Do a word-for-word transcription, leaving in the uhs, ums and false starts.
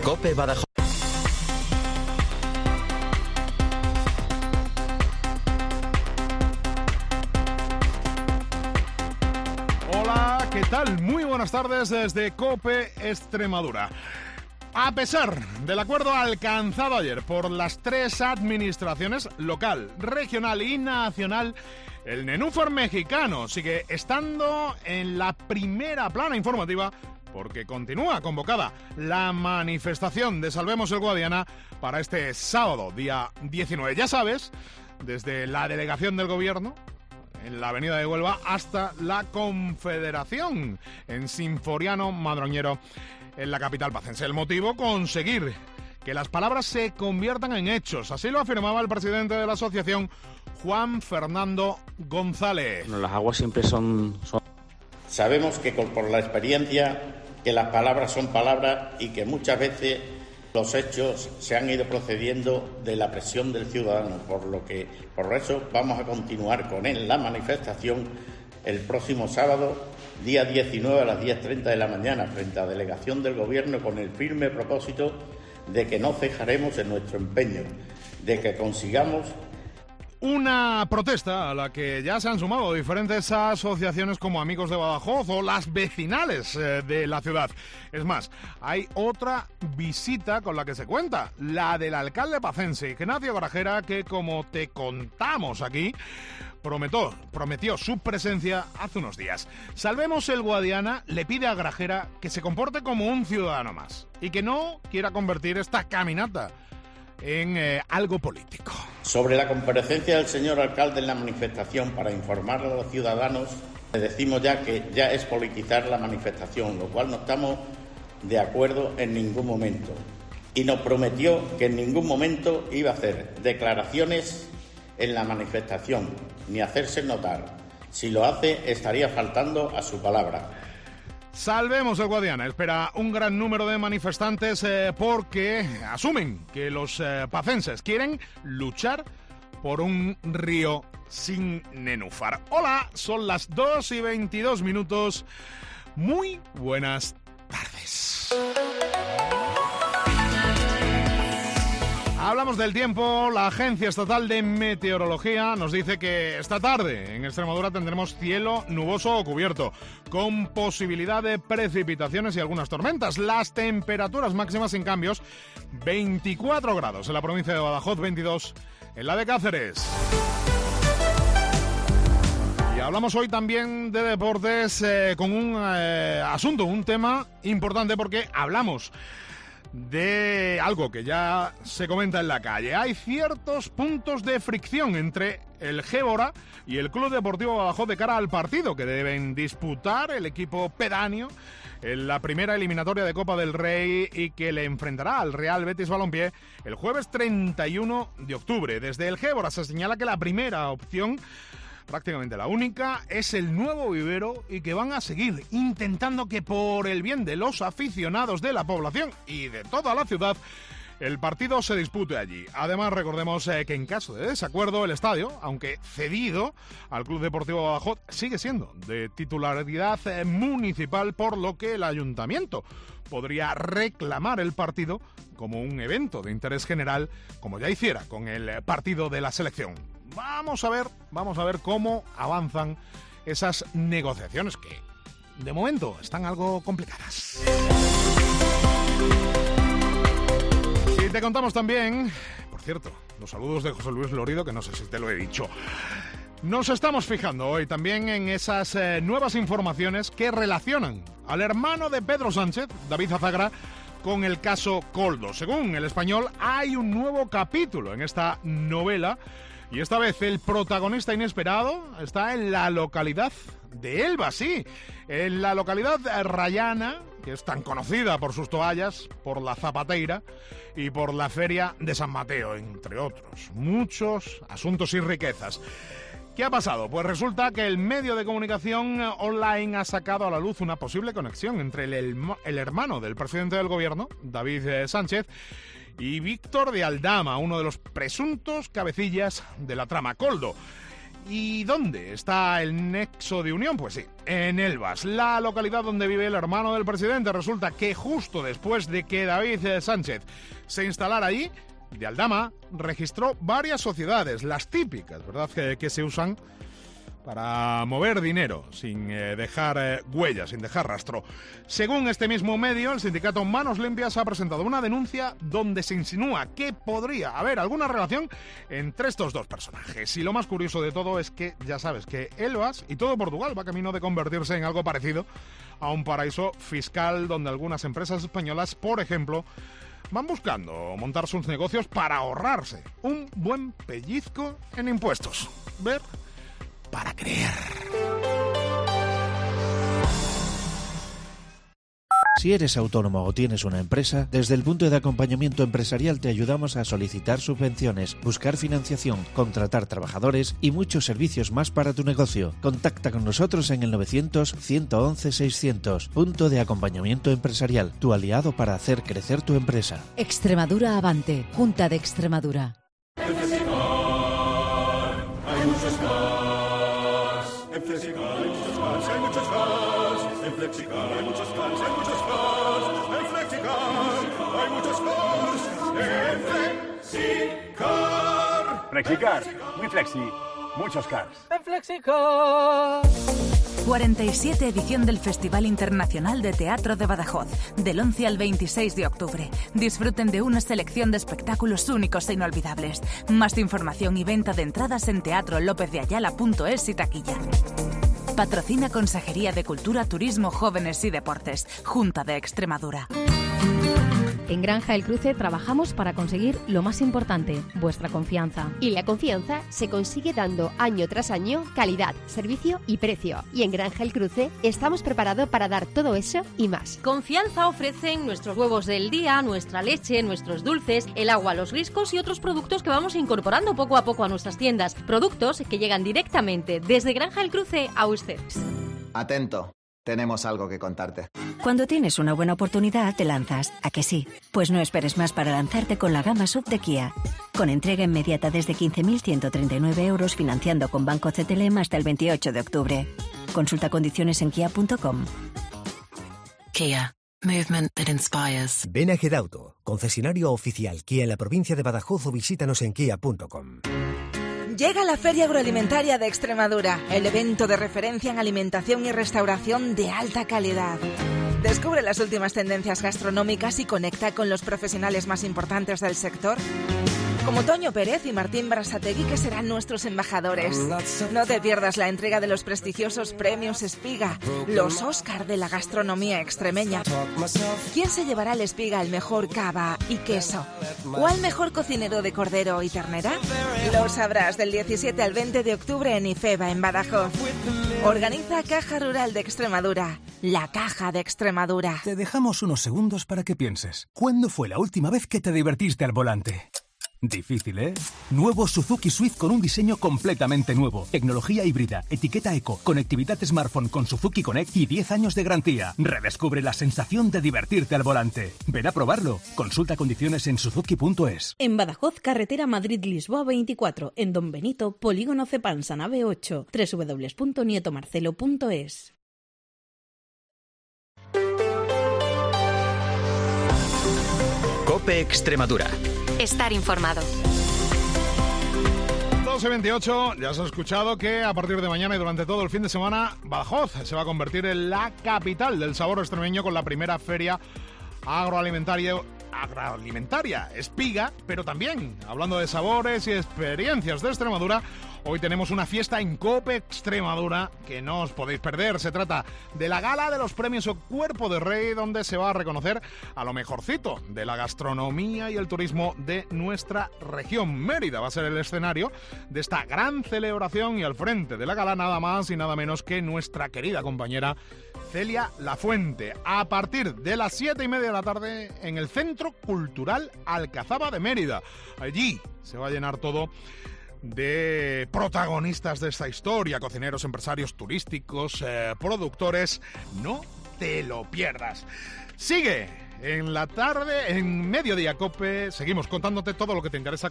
COPE Badajoz. Hola, ¿qué tal? Muy buenas tardes desde COPE Extremadura. A pesar del acuerdo alcanzado ayer por las tres administraciones local, regional y nacional, el nenúfar mexicano sigue estando en la primera plana informativa porque continúa convocada la manifestación de Salvemos el Guadiana para este sábado, día diecinueve. Ya sabes, desde la delegación del gobierno en la avenida de Huelva hasta la Confederación en Sinforiano Madroñero, en la capital pacense. El motivo, conseguir que las palabras se conviertan en hechos. Así lo afirmaba el presidente de la asociación, Juan Fernando González. Bueno, las aguas siempre son, son... Sabemos que por la experiencia que las palabras son palabras y que muchas veces los hechos se han ido procediendo de la presión del ciudadano, por lo que por eso vamos a continuar con él la manifestación el próximo sábado, día diecinueve a las diez treinta de la mañana, frente a la delegación del Gobierno, con el firme propósito de que no cejaremos en nuestro empeño, de que consigamos una protesta a la que ya se han sumado diferentes asociaciones como Amigos de Badajoz o las vecinales eh, de la ciudad. Es más, hay otra visita con la que se cuenta, la del alcalde pacense, Ignacio Grajera, que como te contamos aquí, prometió, prometió su presencia hace unos días. Salvemos el Guadiana le pide a Grajera que se comporte como un ciudadano más y que no quiera convertir esta caminata en eh, algo político. Sobre la comparecencia del señor alcalde en la manifestación para informar a los ciudadanos, le decimos ya que ya es politizar la manifestación, lo cual no estamos de acuerdo en ningún momento. Y nos prometió que en ningún momento iba a hacer declaraciones en la manifestación, ni hacerse notar. Si lo hace, estaría faltando a su palabra. Salvemos el Guadiana espera un gran número de manifestantes eh, porque asumen que los eh, pacenses quieren luchar por un río sin nenúfar. Hola, son las dos y veintidós minutos. Muy buenas tardes. Hablamos del tiempo. La Agencia Estatal de Meteorología nos dice que esta tarde en Extremadura tendremos cielo nuboso o cubierto, con posibilidad de precipitaciones y algunas tormentas. Las temperaturas máximas sin cambios, veinticuatro grados en la provincia de Badajoz, veintidós en la de Cáceres. Y hablamos hoy también de deportes eh, con un eh, asunto, un tema importante, porque hablamos de algo que ya se comenta en la calle. Hay ciertos puntos de fricción entre el Gébora y el Club Deportivo Badajoz de cara al partido que deben disputar el equipo pedáneo en la primera eliminatoria de Copa del Rey y que le enfrentará al Real Betis Balompié el jueves treinta y uno de octubre. Desde el Gébora se señala que la primera opción, prácticamente la única, es el nuevo vivero y que van a seguir intentando que por el bien de los aficionados de la población y de toda la ciudad el partido se dispute allí. Además, recordemos eh, que en caso de desacuerdo el estadio, aunque cedido al Club Deportivo Badajoz, sigue siendo de titularidad eh, municipal, por lo que el ayuntamiento podría reclamar el partido como un evento de interés general, como ya hiciera con el partido de la selección. Vamos a ver, vamos a ver cómo avanzan esas negociaciones que, de momento, están algo complicadas. Y te contamos también, por cierto, los saludos de José Luis Lorido, que no sé si te lo he dicho. Nos estamos fijando hoy también en esas eh, nuevas informaciones que relacionan al hermano de Pedro Sánchez, David Azagra, con el caso Koldo. Según El Español, hay un nuevo capítulo en esta novela y esta vez el protagonista inesperado está en la localidad de Elba, sí, en la localidad rayana, que es tan conocida por sus toallas, por la zapateira y por la feria de San Mateo, entre otros. Muchos asuntos y riquezas. ¿Qué ha pasado? Pues resulta que el medio de comunicación online ha sacado a la luz una posible conexión entre el, el, el hermano del presidente del gobierno, David eh, Sánchez, y Víctor de Aldama, uno de los presuntos cabecillas de la trama Koldo. ¿Y dónde está el nexo de unión? Pues sí, en Elvas, la localidad donde vive el hermano del presidente. Resulta que justo después de que David Sánchez se instalara allí, de Aldama registró varias sociedades, las típicas, ¿verdad?, que, que se usan para mover dinero sin eh, dejar eh, huellas, sin dejar rastro. Según este mismo medio, el sindicato Manos Limpias ha presentado una denuncia donde se insinúa que podría haber alguna relación entre estos dos personajes. Y lo más curioso de todo es que, ya sabes, que Elvas y todo Portugal va camino de convertirse en algo parecido a un paraíso fiscal donde algunas empresas españolas, por ejemplo, van buscando montar sus negocios para ahorrarse un buen pellizco en impuestos. Ver para creer. Si eres autónomo o tienes una empresa, desde el punto de acompañamiento empresarial te ayudamos a solicitar subvenciones, buscar financiación, contratar trabajadores y muchos servicios más para tu negocio. Contacta con nosotros en el novecientos, ciento once, seiscientos. Punto de acompañamiento empresarial, tu aliado para hacer crecer tu empresa. Extremadura Avante, Junta de Extremadura. En Flexicar hay muchos cars. En Flexicar hay muchos cars, hay muchos cars. En Flexicar hay muchos cars, hay muchos cars. En Flexicar hay muchos cars. En Flexicar. Flexicar, muy flexi, muchos cars. En Flexicar. cuarenta y siete edición del Festival Internacional de Teatro de Badajoz, del once al veintiséis de octubre. Disfruten de una selección de espectáculos únicos e inolvidables. Más información y venta de entradas en teatro lópez de ayala punto es y taquilla. Patrocina Consejería de Cultura, Turismo, Jóvenes y Deportes, Junta de Extremadura. En Granja El Cruce trabajamos para conseguir lo más importante, vuestra confianza. Y la confianza se consigue dando año tras año calidad, servicio y precio. Y en Granja El Cruce estamos preparados para dar todo eso y más. Confianza ofrecen nuestros huevos del día, nuestra leche, nuestros dulces, el agua, los riscos y otros productos que vamos incorporando poco a poco a nuestras tiendas. Productos que llegan directamente desde Granja El Cruce a ustedes. Atento. Tenemos algo que contarte. Cuando tienes una buena oportunidad, te lanzas. ¿A que sí? Pues no esperes más para lanzarte con la gama S U V de Kia. Con entrega inmediata desde quince mil ciento treinta y nueve euros, financiando con Banco C T L M hasta el veintiocho de octubre. Consulta condiciones en kia punto com. Kia. Movement that inspires. Ven a Gedauto, concesionario oficial Kia en la provincia de Badajoz, o visítanos en kia punto com. Llega la Feria Agroalimentaria de Extremadura, el evento de referencia en alimentación y restauración de alta calidad. Descubre las últimas tendencias gastronómicas y conecta con los profesionales más importantes del sector, como Toño Pérez y Martín Berasategui, que serán nuestros embajadores. No te pierdas la entrega de los prestigiosos premios Espiga, los Óscar de la gastronomía extremeña. ¿Quién se llevará el Espiga al mejor cava y queso? ¿O al mejor cocinero de cordero y ternera? Lo sabrás del diecisiete al veinte de octubre en IFEBA, en Badajoz. Organiza Caja Rural de Extremadura, la Caja de Extremadura. Te dejamos unos segundos para que pienses. ¿Cuándo fue la última vez que te divertiste al volante? Difícil, ¿eh? Nuevo Suzuki Swift con un diseño completamente nuevo. Tecnología híbrida, etiqueta eco, conectividad smartphone con Suzuki Connect y diez años de garantía. Redescubre la sensación de divertirte al volante. Ven a probarlo. Consulta condiciones en suzuki punto es. En Badajoz, carretera Madrid-Lisboa veinticuatro. En Don Benito, polígono Cepansa, nave ocho. doble u doble u doble u punto nieto marcelo punto es. COPE Extremadura. Estar informado. doce veintiocho, ya has escuchado que a partir de mañana y durante todo el fin de semana, Badajoz se va a convertir en la capital del sabor extremeño con la primera feria agroalimentaria, agroalimentaria Espiga, pero también, hablando de sabores y experiencias de Extremadura, hoy tenemos una fiesta en COPE Extremadura que no os podéis perder. Se trata de la gala de los premios Cuerpo de Rey, donde se va a reconocer a lo mejorcito de la gastronomía y el turismo de nuestra región. Mérida va a ser el escenario de esta gran celebración y al frente de la gala nada más y nada menos que nuestra querida compañera Celia Lafuente, a partir de las siete y media de la tarde en el Centro Cultural Alcazaba de Mérida. Allí se va a llenar todo de protagonistas de esta historia, cocineros, empresarios turísticos, eh, productores. No te lo pierdas. Sigue en la tarde, en Mediodía COPE, seguimos contándote todo lo que te interesa